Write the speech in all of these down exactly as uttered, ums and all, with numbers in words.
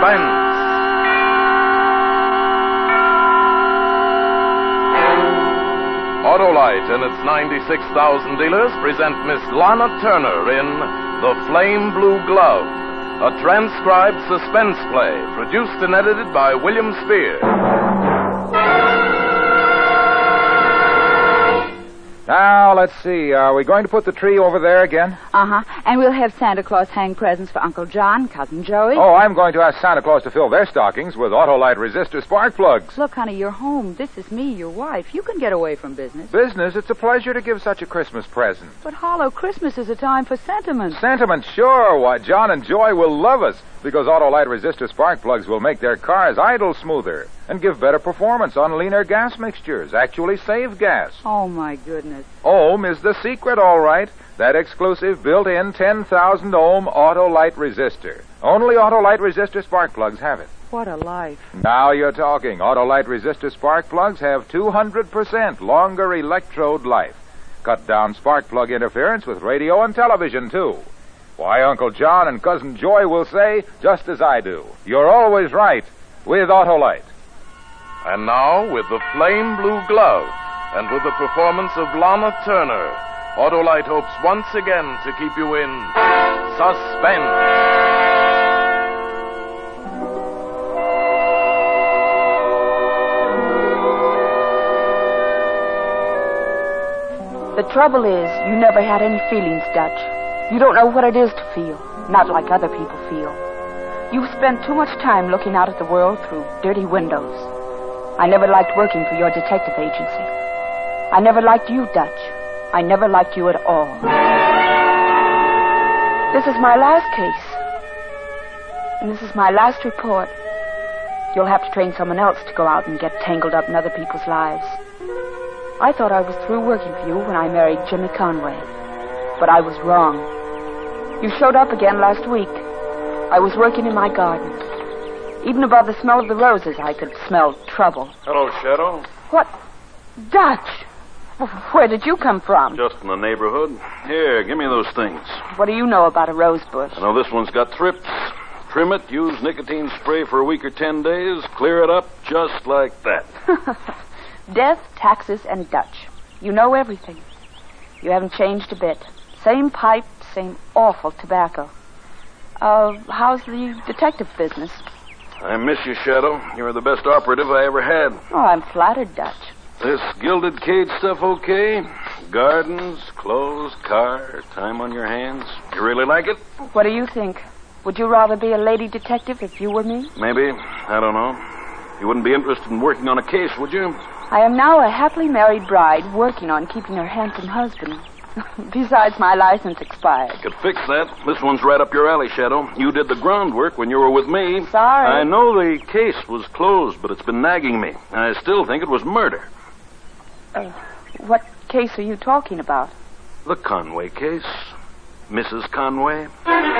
Suspense. Autolite and its ninety-six thousand dealers present Miss Lana Turner in The Flame Blue Glove, a transcribed suspense play produced and edited by William Spear. Now, let's see. Are we going to put the tree over there again? Uh-huh. And we'll have Santa Claus hang presents for Uncle John, Cousin Joey. Oh, I'm going to ask Santa Claus to fill their stockings with Autolite resistor spark plugs. Look, honey, you're home. This is me, your wife. You can get away from business. Business? It's a pleasure to give such a Christmas present. But, Harlow, Christmas is a time for sentiment. Sentiment, sure. Why, John and Joy will love us because Autolite resistor spark plugs will make their cars idle smoother and give better performance on leaner gas mixtures, actually save gas. Oh, my goodness. Ohm is the secret, all right. That exclusive built-in ten thousand ohm Autolite resistor. Only Autolite resistor spark plugs have it. What a life. Now you're talking. Autolite resistor spark plugs have two hundred percent longer electrode life. Cut down spark plug interference with radio and television, too. Why, Uncle John and Cousin Joy will say, just as I do, you're always right with Autolite. And now, with The Flame Blue Glove, and with the performance of Lana Turner, Autolite hopes once again to keep you in suspense. The trouble is, you never had any feelings, Dutch. You don't know what it is to feel, not like other people feel. You've spent too much time looking out at the world through dirty windows. I never liked working for your detective agency. I never liked you, Dutch. I never liked you at all. This is my last case. And this is my last report. You'll have to train someone else to go out and get tangled up in other people's lives. I thought I was through working for you when I married Jimmy Conway. But I was wrong. You showed up again last week. I was working in my garden. Even above the smell of the roses, I could smell trouble. Hello, Shadow. What? Dutch! Where did you come from? Just in the neighborhood. Here, give me those things. What do you know about a rose bush? I know this one's got thrips. Trim it, use nicotine spray for a week or ten days, clear it up just like that. Death, taxes, and Dutch. You know everything. You haven't changed a bit. Same pipe, same awful tobacco. Uh, how's the detective business? I miss you, Shadow. You were the best operative I ever had. Oh, I'm flattered, Dutch. This gilded cage stuff okay? Gardens, clothes, car, time on your hands. You really like it? What do you think? Would you rather be a lady detective if you were me? Maybe. I don't know. You wouldn't be interested in working on a case, would you? I am now a happily married bride working on keeping her handsome husband. Besides, my license expired. I could fix that. This one's right up your alley, Shadow. You did the groundwork when you were with me. Sorry. I know the case was closed, but it's been nagging me. I still think it was murder. Uh, what case are you talking about? The Conway case. Missus Conway.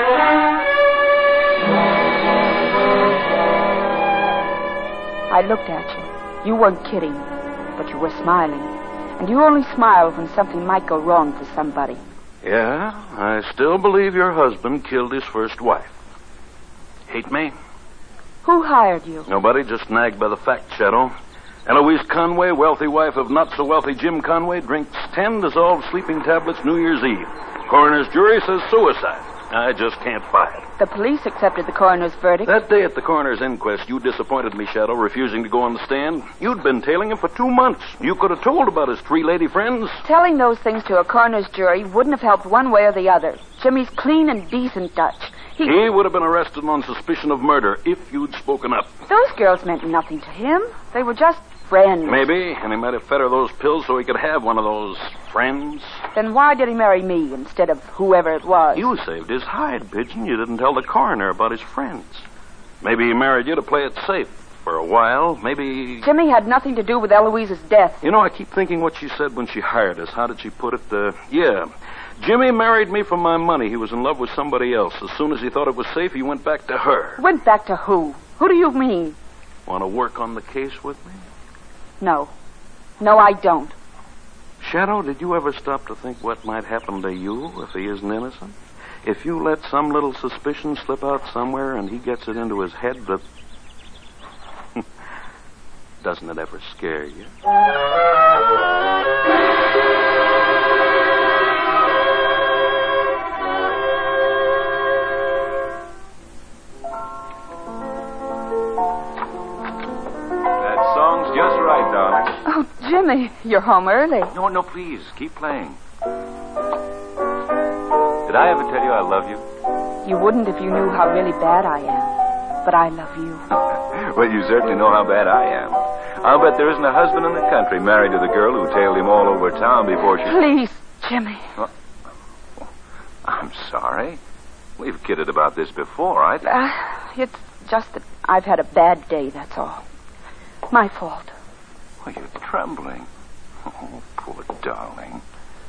I looked at you. You weren't kidding, but you were smiling. And you only smile when something might go wrong for somebody. Yeah, I still believe your husband killed his first wife. Hate me? Who hired you? Nobody, just nagged by the fact, Shadow. Eloise Conway, wealthy wife of not-so-wealthy Jim Conway, drinks ten dissolved sleeping tablets New Year's Eve. Coroner's jury says suicide. I just can't buy it. The police accepted the coroner's verdict. That day at the coroner's inquest, you disappointed me, Shadow, refusing to go on the stand. You'd been tailing him for two months. You could have told about his three lady friends. Telling those things to a coroner's jury wouldn't have helped one way or the other. Jimmy's clean and decent, Dutch. He... He would have been arrested on suspicion of murder if you'd spoken up. Those girls meant nothing to him. They were just friends. Maybe, and he might have fed her those pills so he could have one of those friends. Then why did he marry me instead of whoever it was? You saved his hide, Pigeon. You didn't tell the coroner about his friends. Maybe he married you to play it safe. For a while, maybe... Jimmy had nothing to do with Eloise's death. You know, I keep thinking what she said when she hired us. How did she put it? Uh, yeah. Jimmy married me for my money. He was in love with somebody else. As soon as he thought it was safe, he went back to her. Went back to who? Who do you mean? Want to work on the case with me? No. No, I don't. Shadow, did you ever stop to think what might happen to you if he isn't innocent? if you let some little suspicion slip out somewhere and he gets it into his head that... Doesn't it ever scare you? That song's just right, darling. Oh, Jimmy, you're home early. No, no, please, keep playing. Did I ever tell you I love you? You wouldn't if you knew how really bad I am. But I love you. Well, you certainly know how bad I am. I'll bet there isn't a husband in the country married to the girl who tailed him all over town before she... Please, Jimmy. Well, I'm sorry. We've kidded about this before. I... Uh, it's just that I've had a bad day, that's all. My fault. Well, you're trembling. Oh, poor darling.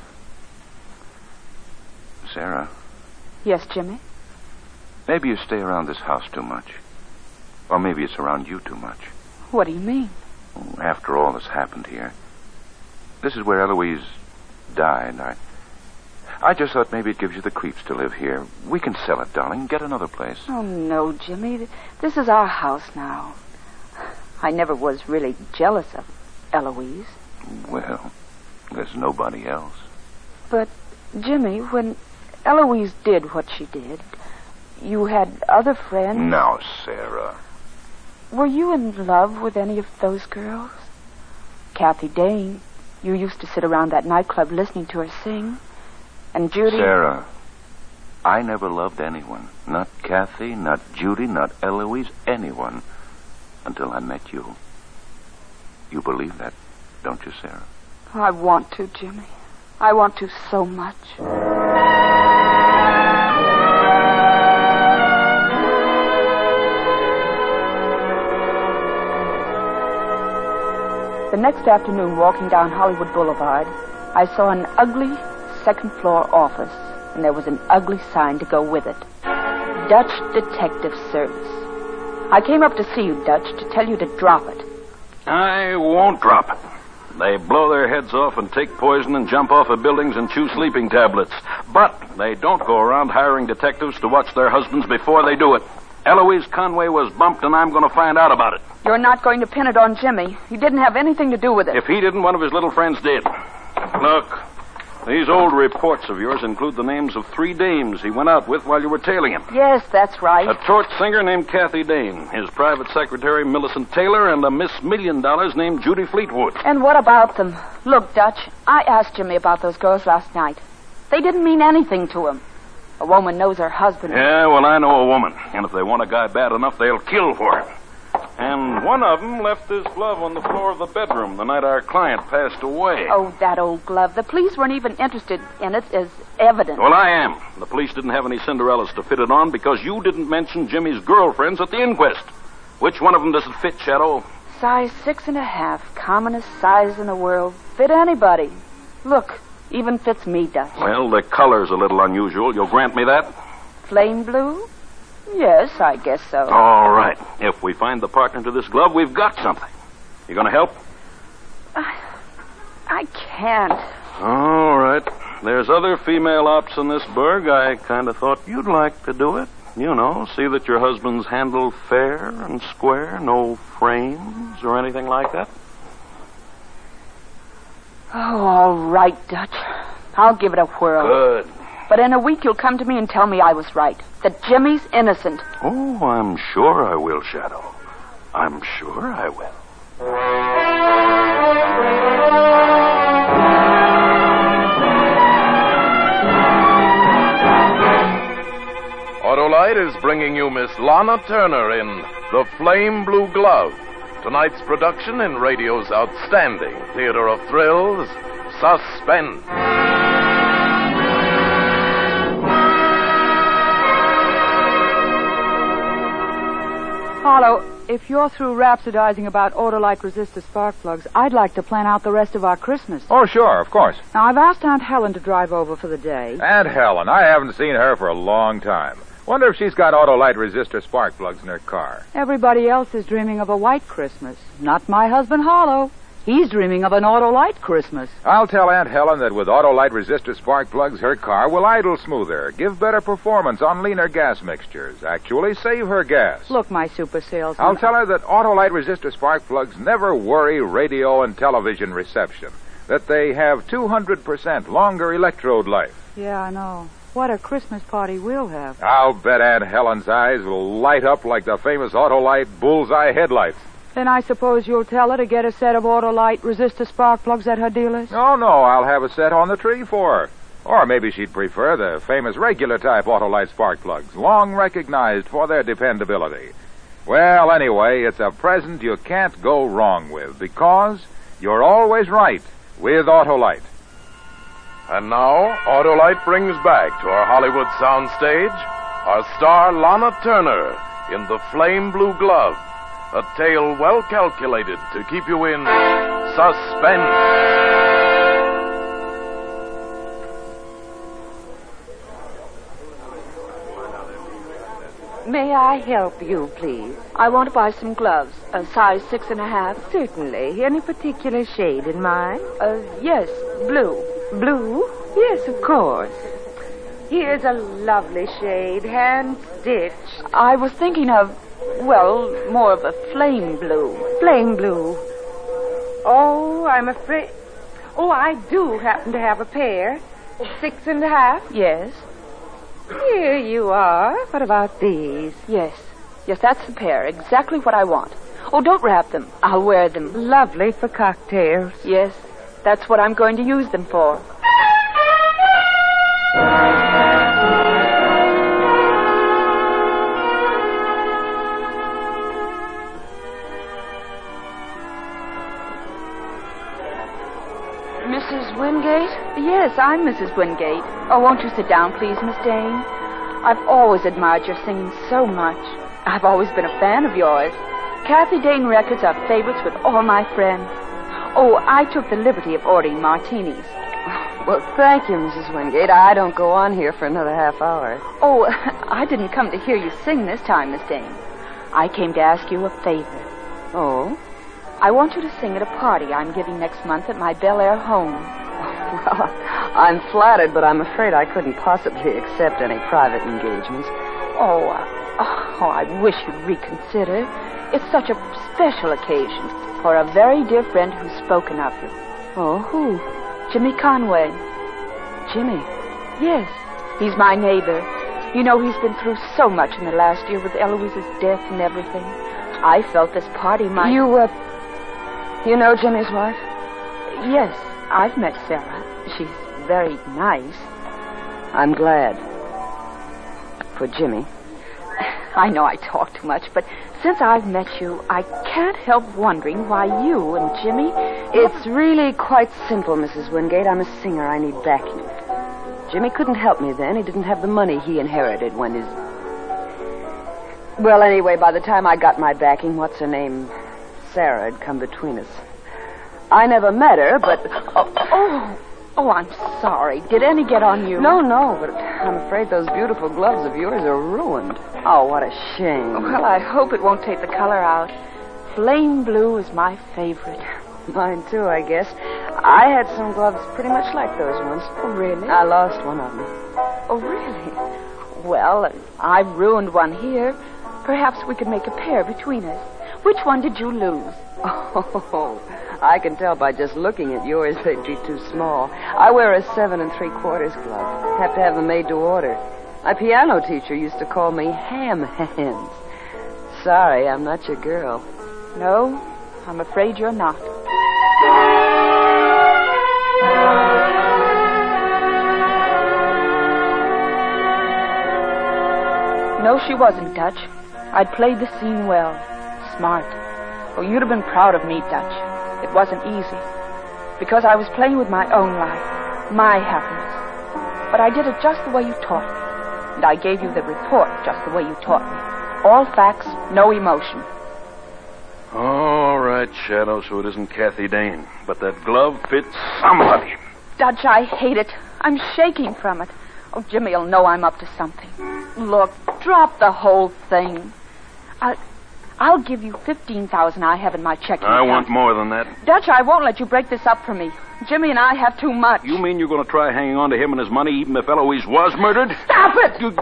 Sarah. Yes, Jimmy? Maybe you stay around this house too much. Or maybe it's around you too much. What do you mean? After all that's happened here. This is where Eloise died. I I just thought maybe it gives you the creeps to live here. We can sell it, darling. Get another place. Oh, no, Jimmy. This is our house now. I never was really jealous of Eloise. Well, there's nobody else. But, Jimmy, when Eloise did what she did, you had other friends? Now, Sarah. Were you in love with any of those girls? Kathy Dane. You used to sit around that nightclub listening to her sing. And Judy... Sarah, I never loved anyone. Not Kathy, not Judy, not Eloise, anyone. Until I met you. You believe that, don't you, Sarah? I want to, Jimmy. I want to so much. The next afternoon, walking down Hollywood Boulevard, I saw an ugly second-floor office, and there was an ugly sign to go with it. Dutch Detective Service. I came up to see you, Dutch, to tell you to drop it. I won't drop it. They blow their heads off and take poison and jump off of buildings and chew sleeping tablets. But they don't go around hiring detectives to watch their husbands before they do it. Eloise Conway was bumped, and I'm going to find out about it. You're not going to pin it on Jimmy. He didn't have anything to do with it. If he didn't, one of his little friends did. Look, these old reports of yours include the names of three dames he went out with while you were tailing him. Yes, that's right. A torch singer named Kathy Dane, his private secretary Millicent Taylor, and a Miss Million Dollars named Judy Fleetwood. And what about them? Look, Dutch, I asked Jimmy about those girls last night. They didn't mean anything to him. A woman knows her husband. Yeah, well, I know a woman. And if they want a guy bad enough, they'll kill for him. And one of them left his glove on the floor of the bedroom the night our client passed away. Oh, that old glove. The police weren't even interested in it as evidence. Well, I am. The police didn't have any Cinderellas to fit it on because you didn't mention Jimmy's girlfriends at the inquest. Which one of them does it fit, Shadow? Size six and a half. Commonest size in the world. Fit anybody. Look, even fits me, Dutch. Well, the color's a little unusual. You'll grant me that? Flame blue? Yes, I guess so. All right. If we find the partner to this glove, we've got something. You going to help? I, I can't. All right. There's other female ops in this burg. I kind of thought you'd like to do it. You know, see that your husband's handled fair and square, no frames or anything like that. Oh, all right, Dutch. I'll give it a whirl. Good. But in a week you'll come to me and tell me I was right. That Jimmy's innocent. Oh, I'm sure I will, Shadow. I'm sure I will. Autolite is bringing you Miss Lana Turner in The Flame Blue Glove. Tonight's production in radio's outstanding theater of thrills, Suspense. Harlow, if you're through rhapsodizing about Autolite resistor spark plugs, I'd like to plan out the rest of our Christmas. Oh, sure, of course. Now, I've asked Aunt Helen to drive over for the day. Aunt Helen, I haven't seen her for a long time. Wonder if she's got Autolite resistor spark plugs in her car. Everybody else is dreaming of a white Christmas. Not my husband, Harlow. He's dreaming of an Autolite Christmas. I'll tell Aunt Helen that with Autolite resistor spark plugs, her car will idle smoother, give better performance on leaner gas mixtures, actually save her gas. Look, my super salesman. I'll tell her that Autolite resistor spark plugs never worry radio and television reception, that they have two hundred percent longer electrode life. Yeah, I know. What a Christmas party we'll have. I'll bet Aunt Helen's eyes will light up like the famous Autolite bullseye headlights. Then I suppose you'll tell her to get a set of Autolite resistor spark plugs at her dealer's? Oh, no, I'll have a set on the tree for her. Or maybe she'd prefer the famous regular type Autolite spark plugs, long recognized for their dependability. Well, anyway, it's a present you can't go wrong with, because you're always right with Autolite. And now, Autolite brings back to our Hollywood soundstage our star Lana Turner in The Flame Blue Glove, a tale well calculated to keep you in suspense. May I help you, please? I want to buy some gloves, a size six and a half. Certainly. Any particular shade in mind? Uh, yes, blue. Blue? Yes, of course. Here's a lovely shade, hand-stitched. I was thinking of, well, more of a flame blue. Flame blue. Oh, I'm afraid... Oh, I do happen to have a pair. Six and a half. Yes. Here you are. What about these? Yes. Yes, that's the pair. Exactly what I want. Oh, don't wrap them. I'll wear them. Lovely for cocktails. Yes, that's what I'm going to use them for. Missus Wingate? Yes, I'm Missus Wingate. Oh, won't you sit down, please, Miss Dane? I've always admired your singing so much. I've always been a fan of yours. Kathy Dane records are favorites with all my friends. Oh, I took the liberty of ordering martinis. Well, thank you, Missus Wingate. I don't go on here for another half hour. Oh, I didn't come to hear you sing this time, Miss Dane. I came to ask you a favor. Oh? I want you to sing at a party I'm giving next month at my Bel Air home. Well, I'm flattered, but I'm afraid I couldn't possibly accept any private engagements. Oh, uh, oh, I wish you'd reconsider. It's such a special occasion for a very dear friend who's spoken of you. Oh, who? Jimmy Conway. Jimmy? Yes, he's my neighbor. You know, he's been through so much in the last year with Eloise's death and everything. I felt this party might... You, uh... You know Jimmy's wife? Yes, I've met Sarah. She's very nice. I'm glad. For Jimmy. I know I talk too much, but since I've met you, I can't help wondering why you and Jimmy... It's really quite simple, Missus Wingate. I'm a singer. I need backing. Jimmy couldn't help me then. He didn't have the money he inherited when his... Well, anyway, by the time I got my backing, what's her name? Sarah had come between us. I never met her, but... Oh, oh, oh, I'm sorry. Did any get on you? No, no, but I'm afraid those beautiful gloves of yours are ruined. Oh, what a shame. Well, I hope it won't take the color out. Flame blue is my favorite. Mine, too, I guess. I had some gloves pretty much like those once. Oh, really? I lost one of them. Oh, really? Well, I've ruined one here. Perhaps we could make a pair between us. Which one did you lose? Oh, I can tell by just looking at yours they'd be too small. I wear a seven and three quarters glove. Have to have them made to order. My piano teacher used to call me ham hands. Sorry, I'm not your girl. No, I'm afraid you're not. No, she wasn't, Dutch. I'd played the scene well. Smart. Oh, you'd have been proud of me, Dutch. It wasn't easy. Because I was playing with my own life, my happiness. But I did it just the way you taught me. And I gave you the report just the way you taught me. All facts, no emotion. All right, Shadow, so it isn't Kathy Dane. But that glove fits somebody. Dutch, I hate it. I'm shaking from it. Oh, Jimmy'll know I'm up to something. Look, drop the whole thing. I, I'll give you fifteen thousand I have in my checking I account. want more than that. Dutch, I won't let you break this up for me. Jimmy and I have too much. You mean you're going to try hanging on to him and his money even if Eloise was murdered? Stop it! You...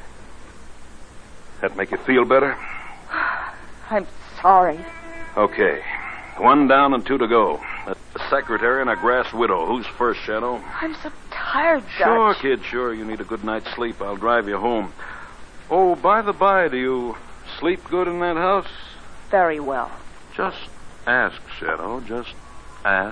That make you feel better? I'm sorry. Okay. One down and two to go. A secretary and a grass widow. Who's first, Shadow? I'm so tired, Dutch. Sure, kid, sure. You need a good night's sleep. I'll drive you home. Oh, by the by, do you sleep good in that house? Very well. Just ask, Shadow. Just ask.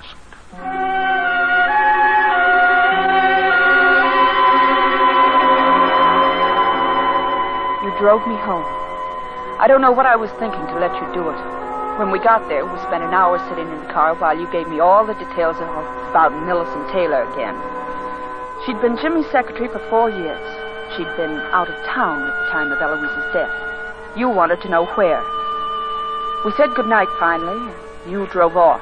You drove me home. I don't know what I was thinking to let you do it. When we got there, we spent an hour sitting in the car while you gave me all the details of, about Millicent Taylor again. She'd been Jimmy's secretary for four years. She'd been out of town at the time of Eloise's death. You wanted to know where. We said goodnight finally, and you drove off.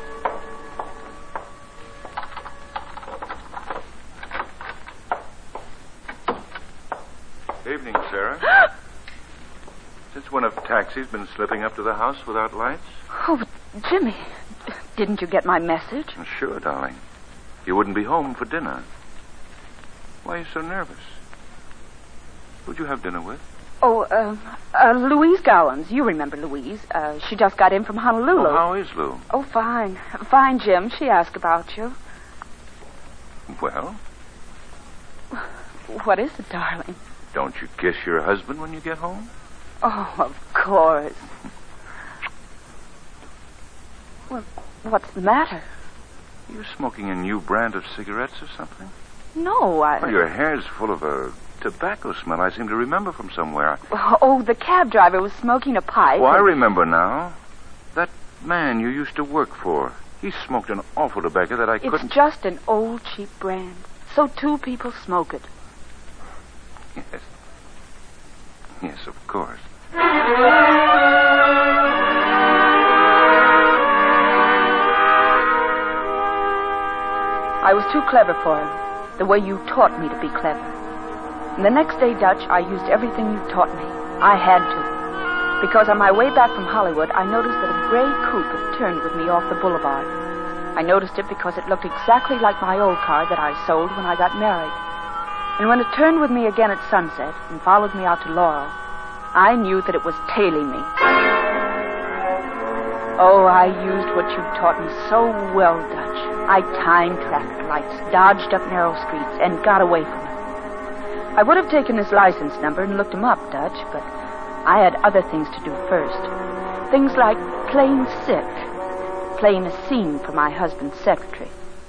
Evening, Sarah. Since when have taxis been slipping up to the house without lights? Oh, Jimmy, didn't you get my message? Sure, darling. You wouldn't be home for dinner. Why are you so nervous? Who'd you have dinner with? Oh, uh, uh, Louise Gowans. You remember Louise. Uh, she just got in from Honolulu. Oh, how is Lou? Oh, fine. Fine, Jim. She asked about you. Well? What is it, darling? Don't you kiss your husband when you get home? Oh, of course. Well, what's the matter? You're smoking a new brand of cigarettes or something? No, I... Well, your hair's full of a tobacco smell I seem to remember from somewhere. Oh, the cab driver was smoking a pipe. Oh, I and... remember now. That man you used to work for. He smoked an awful tobacco that I it's couldn't... It's just an old, cheap brand. So two people smoke it. Yes. Yes, of course. I was too clever for him, the way you taught me to be clever. And the next day, Dutch, I used everything you taught me. I had to. Because on my way back from Hollywood, I noticed that a gray coupe had turned with me off the boulevard. I noticed it because it looked exactly like my old car that I sold when I got married. And when it turned with me again at sunset and followed me out to Laurel, I knew that it was tailing me. Oh, I used what you taught me so well, Dutch. I timed traffic lights, dodged up narrow streets, and got away from it. I would have taken his license number and looked him up, Dutch, but I had other things to do first. Things like playing sick, playing a scene for my husband's secretary.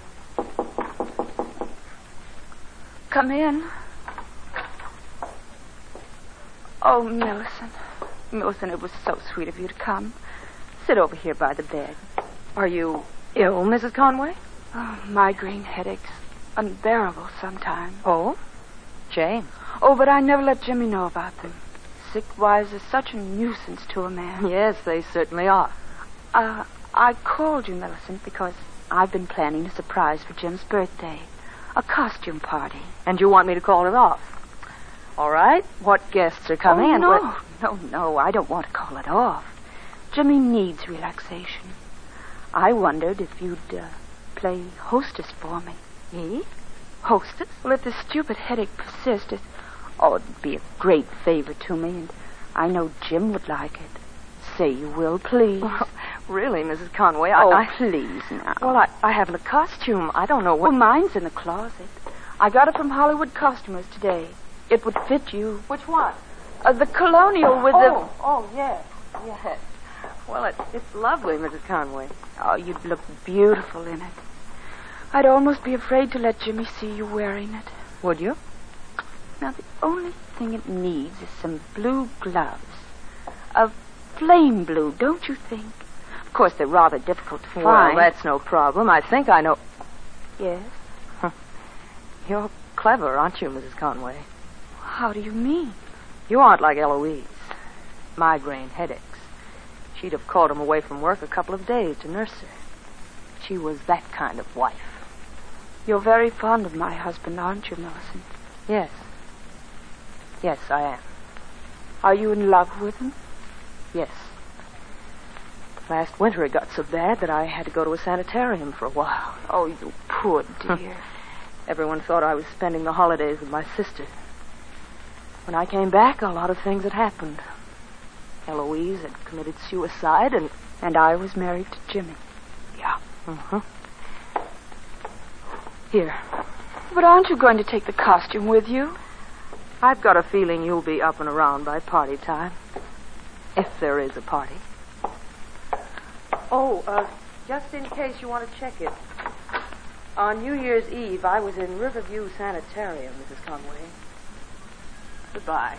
Come in. Oh, Millicent. Millicent, it was so sweet of you to come. Sit over here by the bed. Are you ill, Missus Conway? Oh, migraine headaches. Unbearable sometimes. Oh? Jane. Oh, but I never let Jimmy know about them. Sick wives are such a nuisance to a man. Yes, they certainly are. Uh, I called you, Millicent, because I've been planning a surprise for Jim's birthday. A costume party. And you want me to call it off? All right. What guests are coming? Oh, and no, what... no, no. I don't want to call it off. Jimmy needs relaxation. I wondered if you'd uh, play hostess for me. Me? Hostess? Well, if this stupid headache persists, it, oh, it'd be a great favor to me, and I know Jim would like it. Say you will, please. Well, really, Missus Conway, I... Oh, I... please now. Well, I, I haven't a costume. I don't know what... Well, mine's in the closet. I got it from Hollywood Costumers today. It would fit you. Which one? Uh, the colonial with oh, the... Oh, yes, yes. Well, it, it's lovely, Missus Conway. Oh, you'd look beautiful in it. I'd almost be afraid to let Jimmy see you wearing it. Would you? Now, the only thing it needs is some blue gloves. A flame blue, don't you think? Of course, they're rather difficult to find. Well, that's no problem. I think I know... Yes? You're clever, aren't you, Missus Conway? How do you mean? You aren't like Eloise. Migraine headaches. She'd have called him away from work a couple of days to nurse her. She was that kind of wife. You're very fond of my husband, aren't you, Millicent? Yes. Yes, I am. Are you in love with him? Yes. Last winter it got so bad that I had to go to a sanitarium for a while. Oh, you poor dear. Everyone thought I was spending the holidays with my sister. When I came back, a lot of things had happened. Eloise had committed suicide, and... And I was married to Jimmy. Yeah. Mm-hmm. Here. But aren't you going to take the costume with you? I've got a feeling you'll be up and around by party time. If there is a party. Oh, uh, just in case you want to check it. On New Year's Eve, I was in Riverview Sanitarium, Missus Conway. Goodbye.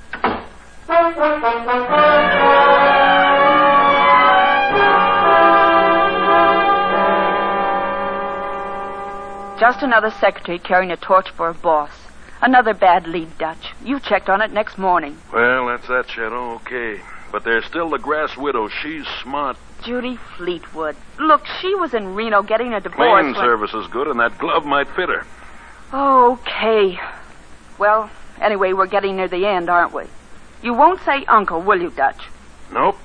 Just another secretary carrying a torch for a boss. Another bad lead, Dutch. You checked on it next morning. Well, that's that, Shadow. Okay. But there's still the grass widow. She's smart. Judy Fleetwood. Look, she was in Reno getting a divorce. Cleaning when... service is good, and that glove might fit her. Okay. Well, anyway, we're getting near the end, aren't we? You won't say uncle, will you, Dutch? Nope.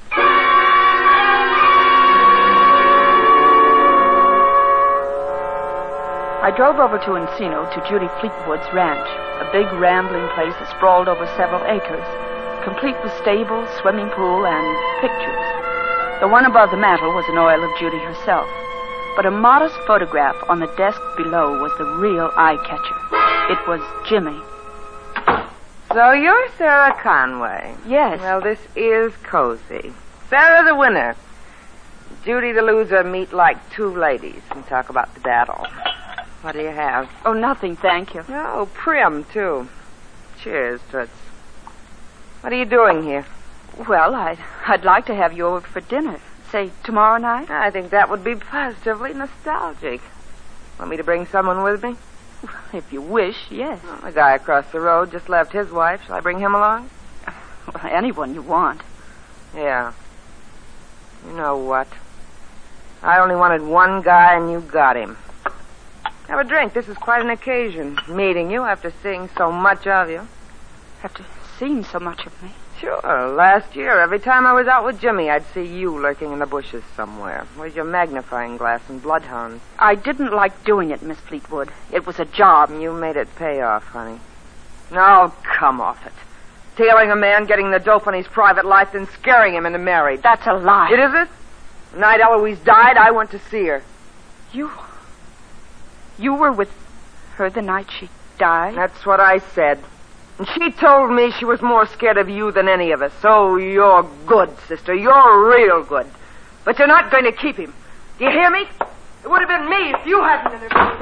I drove over to Encino to Judy Fleetwood's ranch, a big rambling place that sprawled over several acres, complete with stables, swimming pool, and pictures. The one above the mantel was an oil of Judy herself, but a modest photograph on the desk below was the real eye-catcher. It was Jimmy. So you're Sarah Conway. Yes. Well, this is cozy. Sarah the winner. Judy the loser meet like two ladies and talk about the battle. What do you have? Oh, nothing, thank you. Oh, prim, too. Cheers, Toots. What are you doing here? Well, I'd, I'd like to have you over for dinner. Say, tomorrow night? I think that would be positively nostalgic. Want me to bring someone with me? If you wish, yes. Well, the guy across the road just left his wife. Shall I bring him along? Well, anyone you want. Yeah. You know what? I only wanted one guy, and you got him. Have a drink. This is quite an occasion, meeting you after seeing so much of you. After seeing so much of me? Sure. Last year, every time I was out with Jimmy, I'd see you lurking in the bushes somewhere. Where's your magnifying glass and bloodhound? I didn't like doing it, Miss Fleetwood. It was a job. You made it pay off, honey. No, come off it. Tailing a man, getting the dope on his private life, then scaring him into marriage. That's a lie. It is it? The night Eloise died, I went to see her. You... You were with her the night she died? That's what I said. And she told me she was more scared of you than any of us. So you're good, sister. You're real good. But you're not going to keep him. Do you hear me? It would have been me if you hadn't interfered.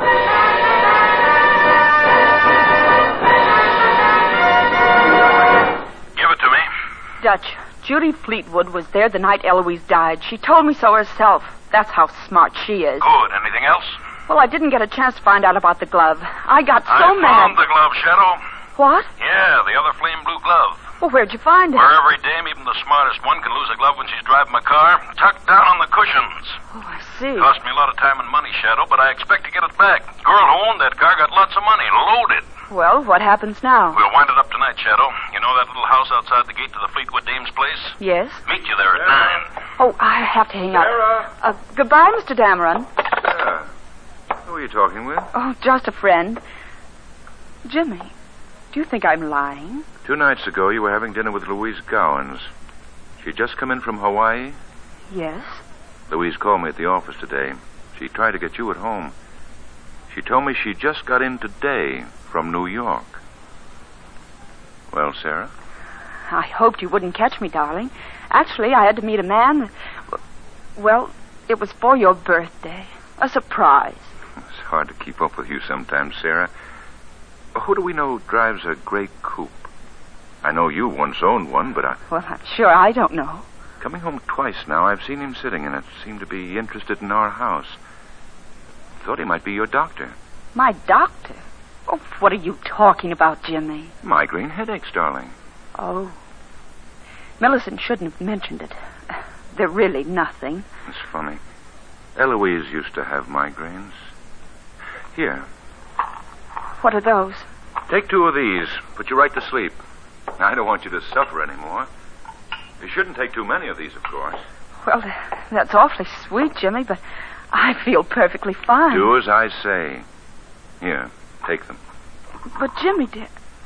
Give it to me. Dutch, Judy Fleetwood was there the night Eloise died. She told me so herself. That's how smart she is. Good. Anything else? Well, I didn't get a chance to find out about the glove. I got so I mad. found the glove, Shadow. What? Yeah, the other flame blue glove. Well, where'd you find it? Where every dame, even the smartest one, can lose a glove when she's driving a car. Tucked down on the cushions. Oh, I see. Cost me a lot of time and money, Shadow, but I expect to get it back. Girl who owned that car got lots of money, loaded. Well, what happens now? We'll wind it up tonight, Shadow. You know that little house outside the gate to the Fleetwood dame's place? Yes. Meet you there at nine. Oh, I have to hang Sarah. up. Uh, goodbye, Mister Dameron. Yeah. Who are you talking with? Oh, just a friend. Jimmy, do you think I'm lying? Two nights ago, you were having dinner with Louise Gowans. She'd just come in from Hawaii. Yes. Louise called me at the office today. She tried to get you at home. She told me she just got in today from New York. Well, Sarah? I hoped you wouldn't catch me, darling. Actually, I had to meet a man. Well, it was for your birthday. A surprise. It's hard to keep up with you sometimes, Sarah. Who do we know drives a gray coupe? I know you once owned one, but I... Well, I'm sure I don't know. Coming home twice now, I've seen him sitting in it. Seemed to be interested in our house. Thought he might be your doctor. My doctor? Oh, what are you talking about, Jimmy? Migraine headaches, darling. Oh. Millicent shouldn't have mentioned it. They're really nothing. It's funny. Eloise used to have migraines. Here. What are those? Take two of these. Put you right to sleep. I don't want you to suffer anymore. You shouldn't take too many of these, of course. Well, that's awfully sweet, Jimmy, but I feel perfectly fine. Do as I say. Here, take them. But Jimmy, dear...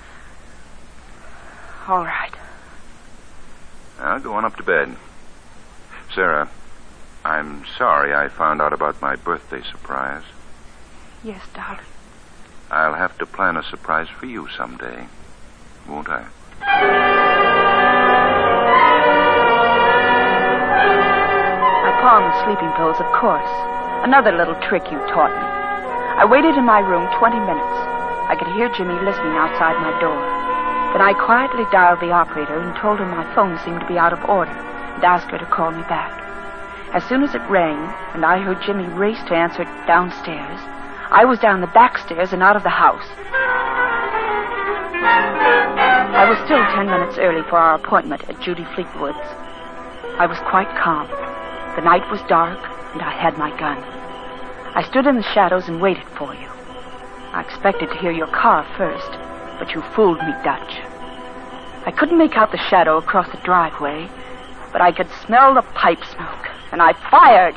All right. Now, go on up to bed. Sarah, I'm sorry I found out about my birthday surprise. Yes, darling. I'll have to plan a surprise for you someday, won't I? I pawned the sleeping pills, of course. Another little trick you taught me. I waited in my room twenty minutes. I could hear Jimmy listening outside my door. Then I quietly dialed the operator and told her my phone seemed to be out of order and asked her to call me back. As soon as it rang and I heard Jimmy race to answer it downstairs, I was down the back stairs and out of the house. I was still ten minutes early for our appointment at Judy Fleetwood's. I was quite calm. The night was dark, and I had my gun. I stood in the shadows and waited for you. I expected to hear your car first, but you fooled me, Dutch. I couldn't make out the shadow across the driveway, but I could smell the pipe smoke, and I fired.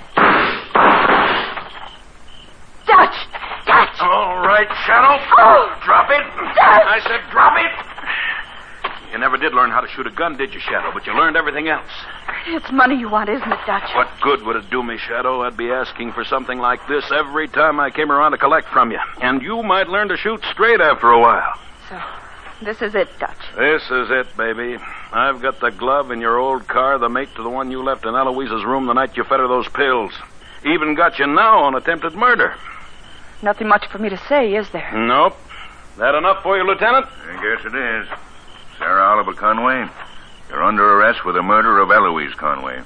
Dutch! Dutch! All right, Shadow. Oh! Drop it. Dutch! I said drop it. You never did learn how to shoot a gun, did you, Shadow? But you learned everything else. It's money you want, isn't it, Dutch? What good would it do me, Shadow? I'd be asking for something like this every time I came around to collect from you. And you might learn to shoot straight after a while. So, this is it, Dutch. This is it, baby. I've got the glove in your old car, the mate to the one you left in Eloise's room the night you fed her those pills. Even got you now on attempted murder. Nothing much for me to say, is there? Nope. That enough for you, Lieutenant? I guess it is. Sarah Oliver Conway, you're under arrest for the murder of Eloise Conway.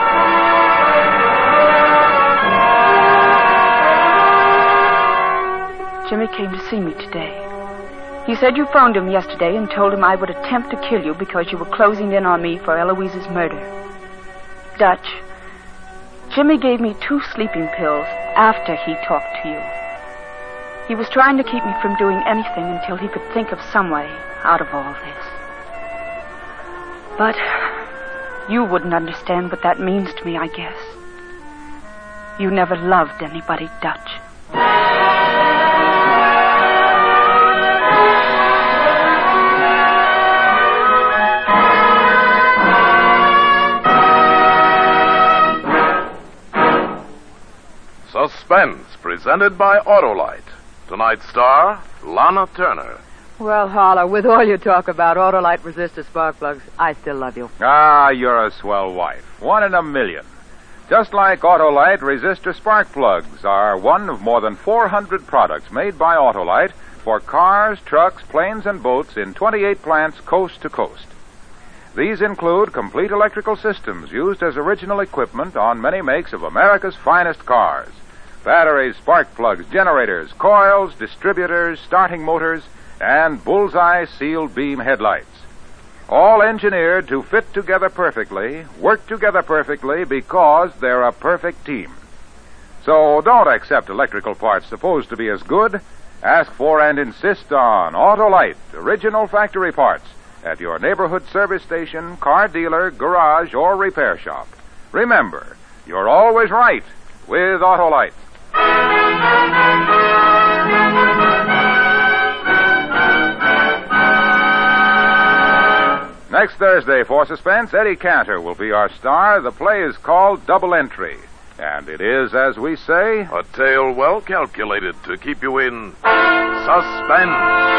Jimmy came to see me today. He said you phoned him yesterday and told him I would attempt to kill you because you were closing in on me for Eloise's murder. Dutch, Jimmy gave me two sleeping pills after he talked to you. He was trying to keep me from doing anything until he could think of some way out of all this. But you wouldn't understand what that means to me, I guess. You never loved anybody, Dutch. Suspense, presented by Autolite. Tonight's star, Lana Turner. Well, Harlow, with all your talk about Autolite resistor spark plugs, I still love you. Ah, you're a swell wife. One in a million. Just like Autolite, resistor spark plugs are one of more than four hundred products made by Autolite for cars, trucks, planes, and boats in twenty-eight plants coast to coast. These include complete electrical systems used as original equipment on many makes of America's finest cars. Batteries, spark plugs, generators, coils, distributors, starting motors, and bullseye sealed beam headlights. All engineered to fit together perfectly, work together perfectly because they're a perfect team. So don't accept electrical parts supposed to be as good. Ask for and insist on Autolite, original factory parts, at your neighborhood service station, car dealer, garage, or repair shop. Remember, you're always right with Autolite. Next Thursday, for Suspense, Eddie Cantor will be our star. The play is called Double Entry. And it is, as we say, A tale well calculated to keep you in suspense.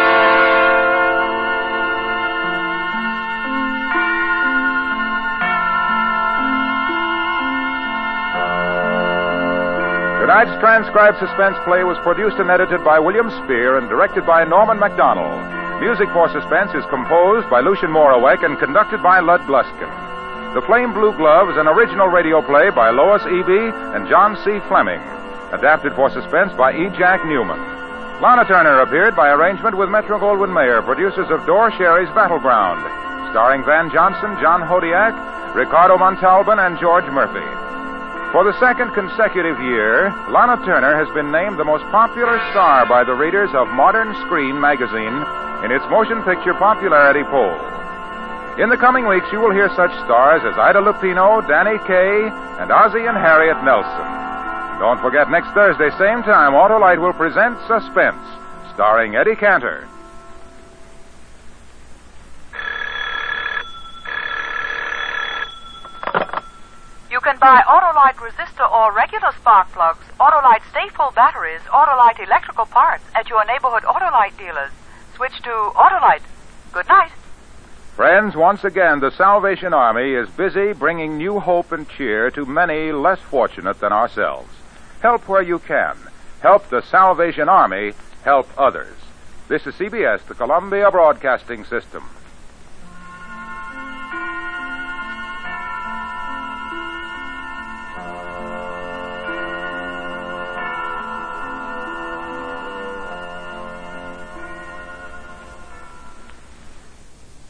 Tonight's transcribed suspense play was produced and edited by William Spear and directed by Norman MacDonald. Music for Suspense is composed by Lucien Morawek and conducted by Lud Gluskin. The Flame Blue Glove is an original radio play by Lois Eby and John C. Fleming, adapted for Suspense by E. Jack Newman. Lana Turner appeared by arrangement with Metro-Goldwyn-Mayer, producers of Dore Sherry's Battleground, starring Van Johnson, John Hodiak, Ricardo Montalban, and George Murphy. For the second consecutive year, Lana Turner has been named the most popular star by the readers of Modern Screen magazine in its motion picture popularity poll. In the coming weeks, you will hear such stars as Ida Lupino, Danny Kaye, and Ozzie and Harriet Nelson. Don't forget, next Thursday, same time, Autolite will present Suspense, starring Eddie Cantor. You can buy Autolite resistor or regular spark plugs, Autolite stay-full batteries, Autolite electrical parts at your neighborhood Autolite dealers. Switch to Autolite. Good night. Friends, once again, the Salvation Army is busy bringing new hope and cheer to many less fortunate than ourselves. Help where you can. Help the Salvation Army help others. This is C B S, the Columbia Broadcasting System.